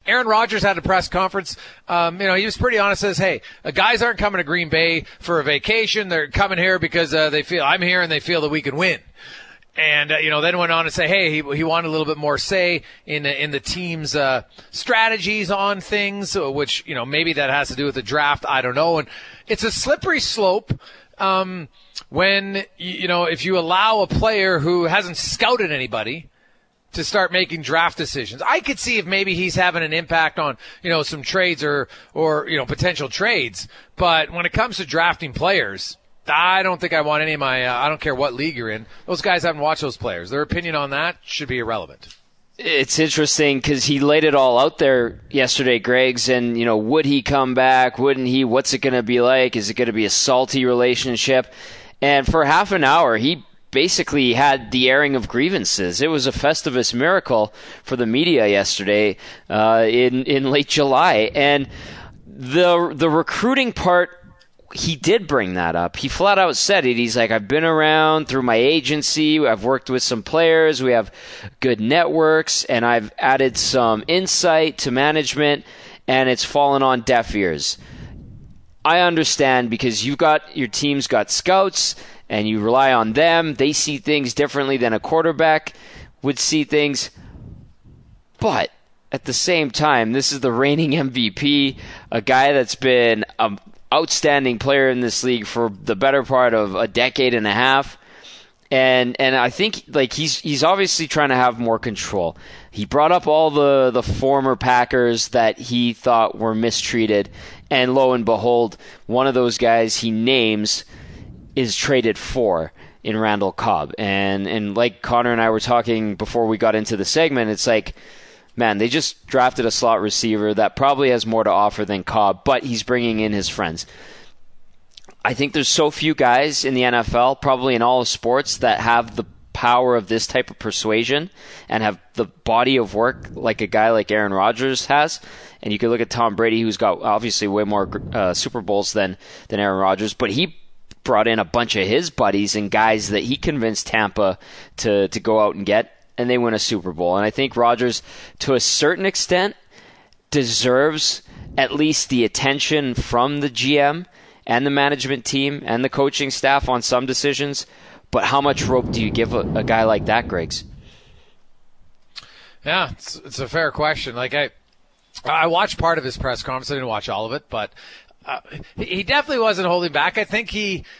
Aaron Rodgers had a press conference. He was pretty honest. Says, "Hey, guys aren't coming to Green Bay for a vacation. They're coming here because they feel I'm here and they feel that we can win." And then went on to say, "Hey, he wanted a little bit more say in the team's strategies on things, which maybe that has to do with the draft. I don't know." And it's a slippery slope when if you allow a player who hasn't scouted anybody to start making draft decisions. I could see if maybe he's having an impact on, some trades or potential trades. But when it comes to drafting players, I don't think I want any of my, I don't care what league you're in. Those guys haven't watched those players. Their opinion on that should be irrelevant. It's interesting because he laid it all out there yesterday, Greg's, and, would he come back? Wouldn't he? What's it going to be like? Is it going to be a salty relationship? And for half an hour, he basically had the airing of grievances. It was a Festivus miracle for the media yesterday in late July. And the recruiting part, he did bring that up. He flat out said it. He's like, I've been around through my agency. I've worked with some players. We have good networks, and I've added some insight to management, and it's fallen on deaf ears. I understand because your team's got scouts, and you rely on them. They see things differently than a quarterback would see things. But at the same time, this is the reigning MVP, a guy that's been an outstanding player in this league for the better part of a decade and a half. And I think he's obviously trying to have more control. He brought up all the former Packers that he thought were mistreated. And lo and behold, one of those guys he names is traded for in Randall Cobb. And like Connor and I were talking before we got into the segment, it's like, man, they just drafted a slot receiver that probably has more to offer than Cobb, but he's bringing in his friends. I think there's so few guys in the NFL, probably in all of sports, that have the power of this type of persuasion and have the body of work like a guy like Aaron Rodgers has. And you could look at Tom Brady, who's got obviously way more Super Bowls than Aaron Rodgers, but he brought in a bunch of his buddies and guys that he convinced Tampa to go out and get, and they win a Super Bowl. And I think Rodgers, to a certain extent, deserves at least the attention from the GM and the management team and the coaching staff on some decisions. But how much rope do you give a guy like that, Griggs? Yeah, it's a fair question. Like I watched part of his press conference. I didn't watch all of it, but he definitely wasn't holding back. I think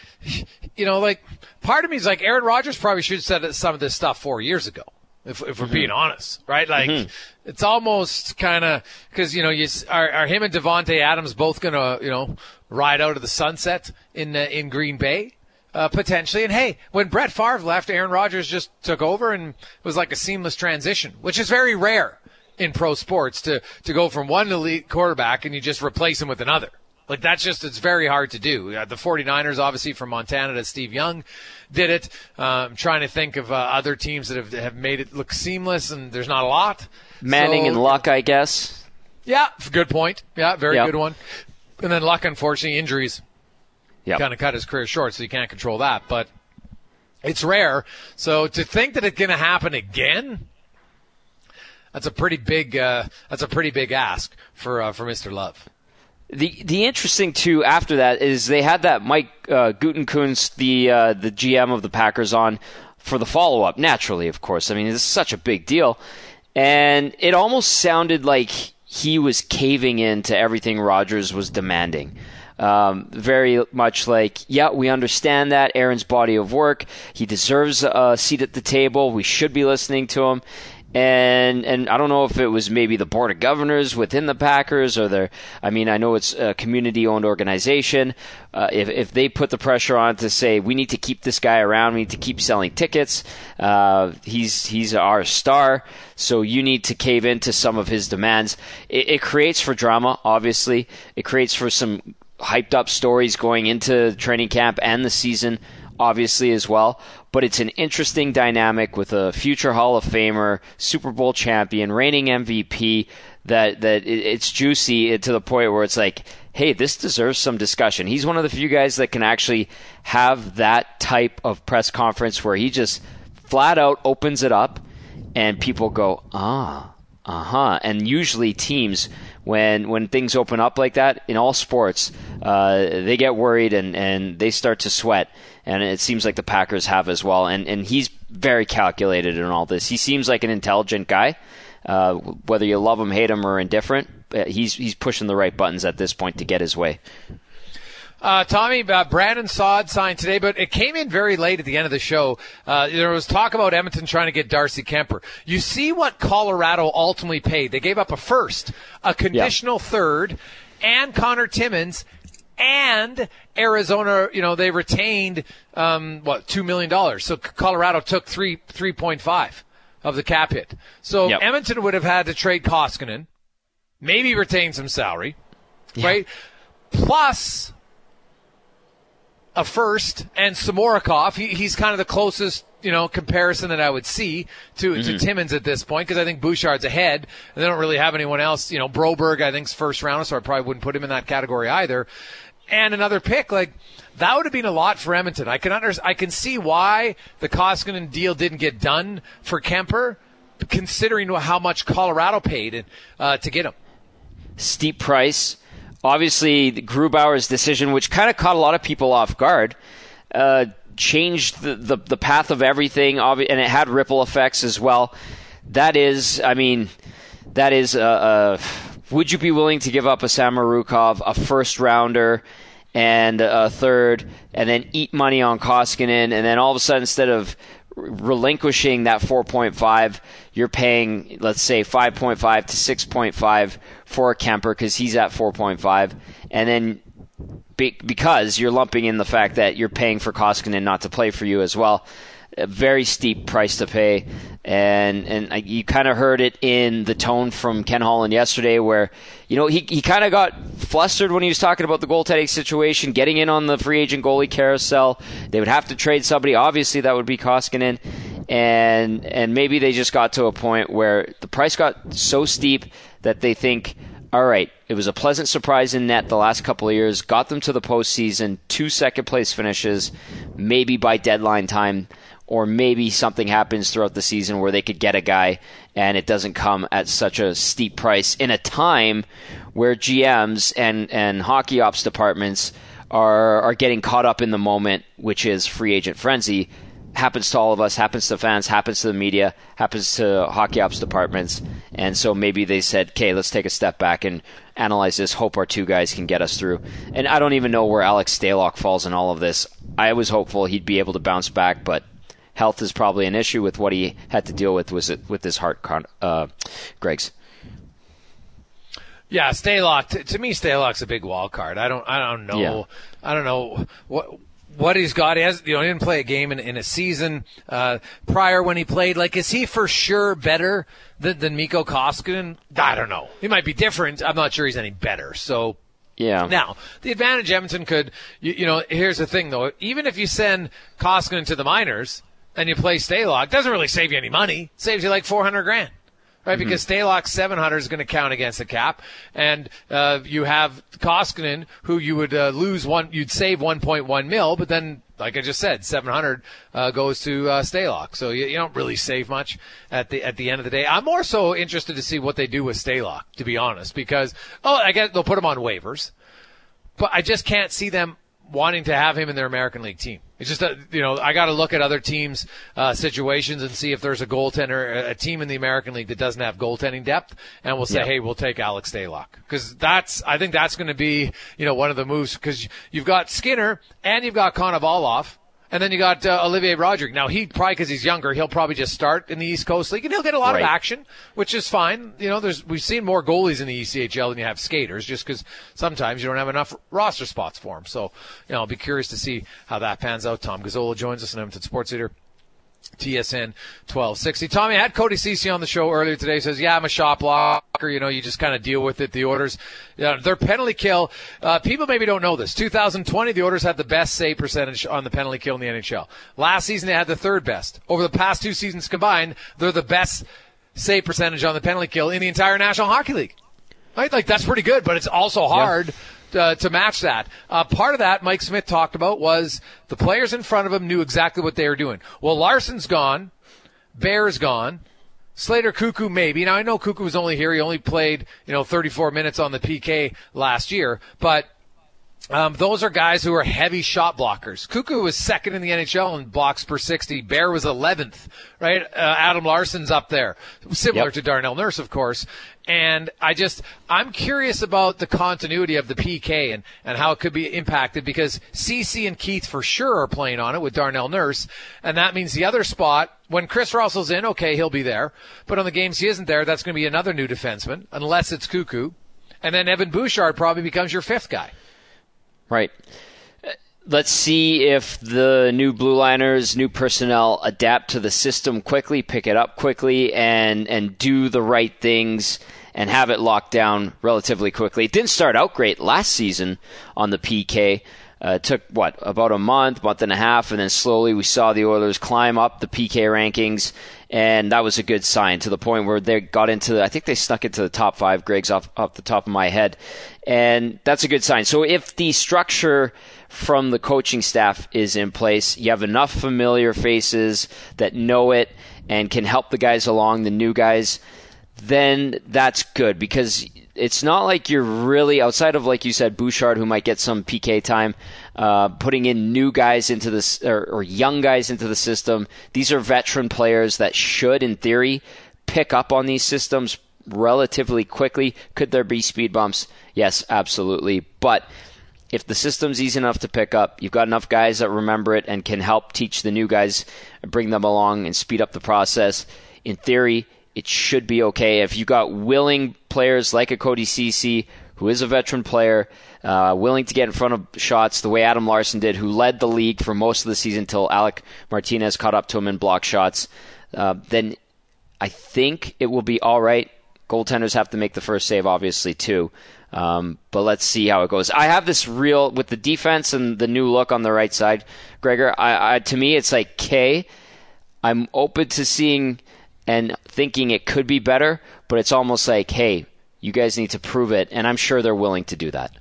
part of me is like Aaron Rodgers probably should have said some of this stuff 4 years ago, if we're being honest, right? Like it's almost kind of because are him and Devontae Adams both going to ride out of the sunset in Green Bay potentially? And hey, when Brett Favre left, Aaron Rodgers just took over and it was like a seamless transition, which is very rare in pro sports to go from one elite quarterback and you just replace him with another. Like it's very hard to do. The 49ers, obviously from Montana, that Steve Young did it. I'm trying to think of other teams that have made it look seamless, and there's not a lot. Manning and Luck, I guess. Yeah, good point. Yeah, very good one. And then Luck, unfortunately, injuries kind of cut his career short, so you can't control that. But it's rare. So to think that it's going to happen again, that's a pretty big ask for Mr. Love. The interesting too after that is they had that Mike Gutekunst, the GM of the Packers, on for the follow up. Naturally, of course. I mean, this is such a big deal, and it almost sounded like he was caving into everything Rodgers was demanding. Very much like, yeah, we understand that Aaron's body of work. He deserves a seat at the table. We should be listening to him. And I don't know if it was maybe the board of governors within the Packers or I know it's a community-owned organization. If they put the pressure on to say, we need to keep this guy around, we need to keep selling tickets, he's our star, so you need to cave into some of his demands. It creates for drama, obviously. It creates for some hyped-up stories going into training camp and the season, obviously, as well. But it's an interesting dynamic with a future Hall of Famer, Super Bowl champion, reigning MVP, that it's juicy to the point where it's like, hey, this deserves some discussion. He's one of the few guys that can actually have that type of press conference where he just flat out opens it up and people go, And usually teams, when things open up like that in all sports, they get worried and they start to sweat. And it seems like the Packers have as well. And he's very calculated in all this. He seems like an intelligent guy. Whether you love him, hate him, or indifferent, he's pushing the right buttons at this point to get his way. Tommy, Brandon Saad signed today, but it came in very late at the end of the show. There was talk about Edmonton trying to get Darcy Kemper. You see what Colorado ultimately paid. They gave up a first, a conditional third, and Connor Timmins, and Arizona, they retained, $2 million. So Colorado took 3.5 of the cap hit. So Edmonton would have had to trade Koskinen, maybe retain some salary, right? Plus a first and Samorikov. He's kind of the closest, comparison that I would see to Timmins at this point, because I think Bouchard's ahead, and they don't really have anyone else. Broberg, I think, is first round, so I probably wouldn't put him in that category either. And another pick, that would have been a lot for Edmonton. I can see why the Koskinen deal didn't get done for Kemper, considering how much Colorado paid to get him. Steep price. Obviously, Grubauer's decision, which kind of caught a lot of people off guard, changed the path of everything, and it had ripple effects as well. Would you be willing to give up a Samorukov, a first-rounder, and a third, and then eat money on Koskinen, and then all of a sudden, instead of relinquishing that 4.5, you're paying, let's say, 5.5 to 6.5 for Kemper because he's at 4.5, and then because you're lumping in the fact that you're paying for Koskinen not to play for you as well. A very steep price to pay, and you kind of heard it in the tone from Ken Holland yesterday, where he kind of got flustered when he was talking about the goaltending situation, getting in on the free agent goalie carousel. They would have to trade somebody. Obviously, that would be Koskinen, and maybe they just got to a point where the price got so steep that they think, all right, it was a pleasant surprise in net the last couple of years, got them to the postseason, 2 second-place finishes, maybe by deadline time, or maybe something happens throughout the season where they could get a guy and it doesn't come at such a steep price in a time where GMs and hockey ops departments are getting caught up in the moment, which is free agent frenzy. Happens to all of us, happens to fans, happens to the media, happens to hockey ops departments. And so maybe they said, okay, let's take a step back and analyze this, hope our two guys can get us through. And I don't even know where Alex Stalock falls in all of this. I was hopeful he'd be able to bounce back, but health is probably an issue with what he had to deal with with his heart, Greg's. Yeah, Stalock. To me, Stalock's a big wild card. I don't know. Yeah. I don't know what he's got. He didn't play a game in a season prior when he played. Is he for sure better than Mikko Koskinen? I don't know. He might be different. I'm not sure he's any better. So. Yeah. Now, the advantage Edmonton could, here's the thing though. Even if you send Koskinen to the minors and you play Stalock, it doesn't really save you any money. It saves you like $400,000. Right, because Stalock's 700 is going to count against the cap, and you have Koskinen, who you would you'd save 1.1 mil, but then, like I just said, 700 goes to Stalock, so you don't really save much at the end of the day. I'm more so interested to see what they do with Stalock, to be honest, because I guess they'll put him on waivers, but I just can't see them wanting to have him in their American League team. It's just that, I got to look at other teams' situations and see if there's a goaltender, a team in the American League that doesn't have goaltending depth, and we'll say, hey, we'll take Alex Stalock. Because I think that's going to be, one of the moves, because you've got Skinner and you've got Konovalov, and then you got Olivier Rodrigue. Now, because he's younger, he'll probably just start in the East Coast League, and he'll get a lot of action, which is fine. We've seen more goalies in the ECHL than you have skaters, just because sometimes you don't have enough roster spots for them. So, I'll be curious to see how that pans out. Tom Gazzola joins us on Edmonton Sports Leader, TSN 1260. Tommy, I had Cody Ceci on the show earlier today. He says, I'm a shot blocker. You just kind of deal with it. The Oilers, their penalty kill, people maybe don't know this. 2020, the Oilers had the best save percentage on the penalty kill in the NHL. Last season, they had the third best. Over the past two seasons combined, they're the best save percentage on the penalty kill in the entire National Hockey League. Right? That's pretty good, but it's also hard to match that. Part of that Mike Smith talked about was the players in front of him knew exactly what they were doing. Well, Larson's gone, Bear's gone, Slater Cuckoo, maybe. Now, I know Cuckoo was only here. He only played, 34 minutes on the PK last year. But those are guys who are heavy shot blockers. Cuckoo was second in the NHL in blocks per 60. Bear was 11th, right? Adam Larson's up there, similar to Darnell Nurse, of course. And I'm curious about the continuity of the PK and how it could be impacted, because CeCe and Keith for sure are playing on it with Darnell Nurse. And that means the other spot, when Chris Russell's in, okay, he'll be there. But on the games he isn't there, that's going to be another new defenseman, unless it's Cuckoo. And then Evan Bouchard probably becomes your fifth guy. Right. Let's see if the new Blue Liners, new personnel adapt to the system quickly, pick it up quickly, and do the right things and have it locked down relatively quickly. It didn't start out great last season on the PK. It took, about a month and a half, and then slowly we saw the Oilers climb up the PK rankings, and that was a good sign, to the point where they got into, I think they snuck into the top 5, Greg's off the top of my head, and that's a good sign. So if the structure from the coaching staff is in place, you have enough familiar faces that know it and can help the guys along, the new guys, then that's good, because it's not like you're really, outside of, like you said, Bouchard, who might get some PK time, putting in new guys into this, or young guys into the system. These are veteran players that should, in theory, pick up on these systems relatively quickly. Could there be speed bumps? Yes, absolutely. But if the system's easy enough to pick up, you've got enough guys that remember it and can help teach the new guys, bring them along and speed up the process. In theory, it should be okay. If you've got willing players like a Cody CeCe, who is a veteran player, willing to get in front of shots the way Adam Larsson did, who led the league for most of the season until Alec Martinez caught up to him in block shots, then I think it will be all right. Goaltenders have to make the first save, obviously, too. But let's see how it goes. I have this real, with the defense and the new look on the right side, Gregor, to me it's like K. I'm open to seeing and thinking it could be better, but it's almost like, hey, you guys need to prove it, and I'm sure they're willing to do that.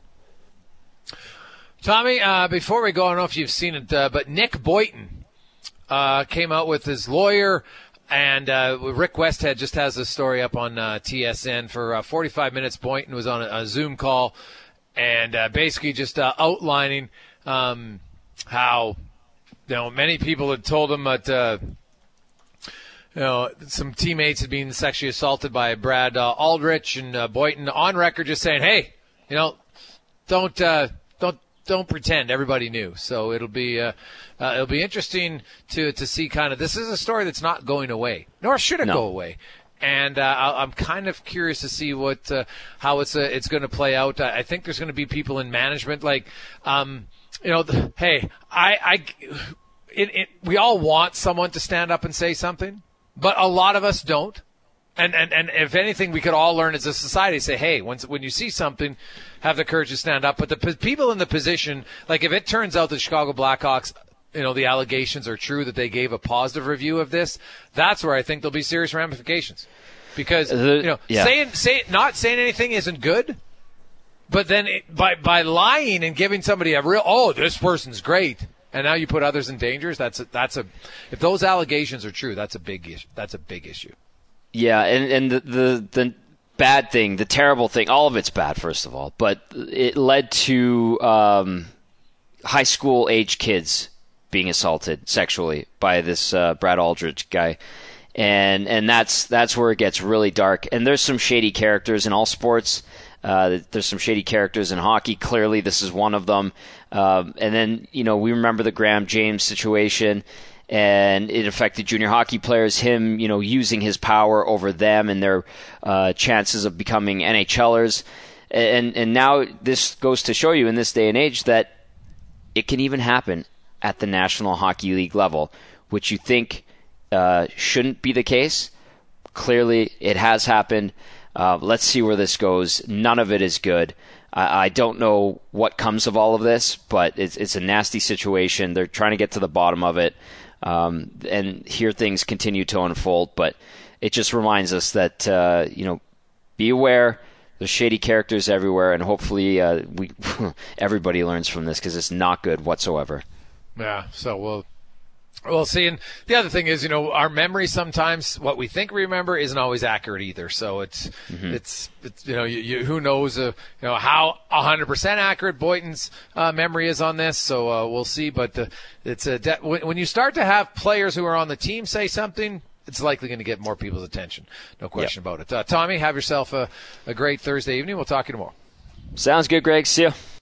Tommy, before we go, I don't know if you've seen it, but Nick Boynton came out with his lawyer, and Rick Westhead just has this story up on TSN for 45 minutes. Boynton was on a Zoom call, and basically just outlining how many people had told him that some teammates had been sexually assaulted by Brad Aldrich, and Boynton on record just saying, hey, don't pretend everybody knew. So it'll be interesting to see kind of, this is a story that's not going away, nor should it go away. And I'm kind of curious to see how it's going to play out. I think there's going to be people in management like, hey, we all want someone to stand up and say something, but a lot of us don't. And if anything, we could all learn as a society, say, hey, when you see something, have the courage to stand up. But the people in the position, like if it turns out the Chicago Blackhawks, the allegations are true, that they gave a positive review of this, that's where I think there'll be serious ramifications. Because, not saying anything isn't good, but then by lying and giving somebody a real, this person's great, and now you put others in danger, if those allegations are true, that's a big issue. That's a big issue. Yeah, and the bad thing, the terrible thing, all of it's bad, first of all, but it led to high school age kids being assaulted sexually by this Brad Aldrich guy. And that's where it gets really dark. And there's some shady characters in all sports. There's some shady characters in hockey. Clearly, this is one of them. And then, we remember the Graham James situation, and it affected junior hockey players, him, using his power over them and their chances of becoming NHLers. And now this goes to show you in this day and age that it can even happen at the National Hockey League level, which you think shouldn't be the case. Clearly, it has happened. Let's see where this goes. None of it is good. I don't know what comes of all of this, but it's a nasty situation. They're trying to get to the bottom of it. And here things continue to unfold, but it just reminds us that, be aware. There's shady characters everywhere, and hopefully everybody learns from this, because it's not good whatsoever. Yeah, so we'll Well, see, and the other thing is, our memory sometimes, what we think we remember isn't always accurate either. So it's who knows, how 100% accurate Boynton's memory is on this. So we'll see. But when you start to have players who are on the team say something, it's likely going to get more people's attention. No question about it. Tommy, have yourself a great Thursday evening. We'll talk to you tomorrow. Sounds good, Greg. See you.